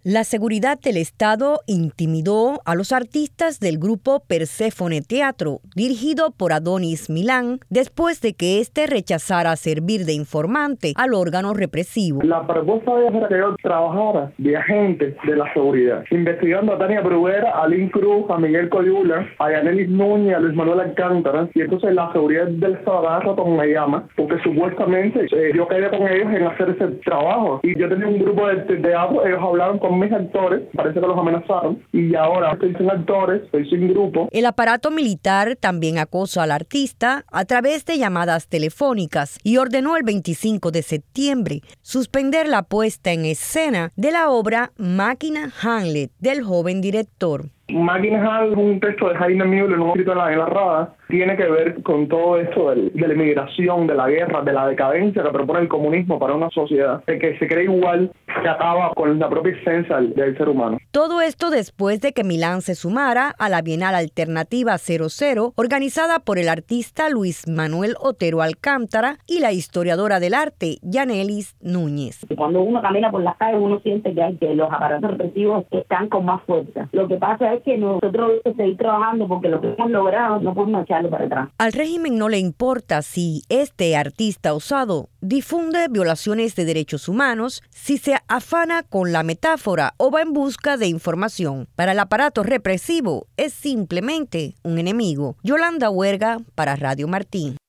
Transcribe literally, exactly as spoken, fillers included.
La seguridad del Estado intimidó a los artistas del grupo Perséfone Teatro, dirigido por Adonis Milán, después de que éste rechazara servir de informante al órgano represivo. La propuesta era que yo trabajara de agente de la seguridad, investigando a Tania Bruguera, a Lynn Cruz, a Miguel Coyula, a Yanelis Núñez, a Luis Manuel Alcántara, y entonces la seguridad del Estado cada rato me llama, porque supuestamente eh, yo caía con ellos en hacer ese trabajo, y yo tenía un grupo de, de teatro, ellos hablaron con mis actores, parece que los amenazaron, y ahora estoy sin actores, estoy sin grupo. El aparato militar también acosó al artista a través de llamadas telefónicas y ordenó el veinticinco de septiembre suspender la puesta en escena de la obra Máquina Hamlet del joven director. Máquina Hamlet es un texto de Jaime Müller, un escrito en la, en la RADA, tiene que ver con todo esto de, de la inmigración, de la guerra, de la decadencia que propone el comunismo para una sociedad, de que se cree igual, que acaba con la propia esencia del, del ser humano. Todo esto después de que Milán se sumara a la Bienal Alternativa cero cero, organizada por el artista Luis Manuel Otero Alcántara y la historiadora del arte, Yanelis Núñez. Cuando uno camina por las calles, uno siente que, hay, que los aparatos represivos están con más fuerza. Lo que pasa es que nosotros debemos seguir trabajando porque lo que hemos logrado no podemos echarlo para atrás. Al régimen no le importa si este artista osado difunde violaciones de derechos humanos, si se afana con la metáfora o va en busca de información. Para el aparato represivo es simplemente un enemigo. Yolanda Huerga para Radio Martín.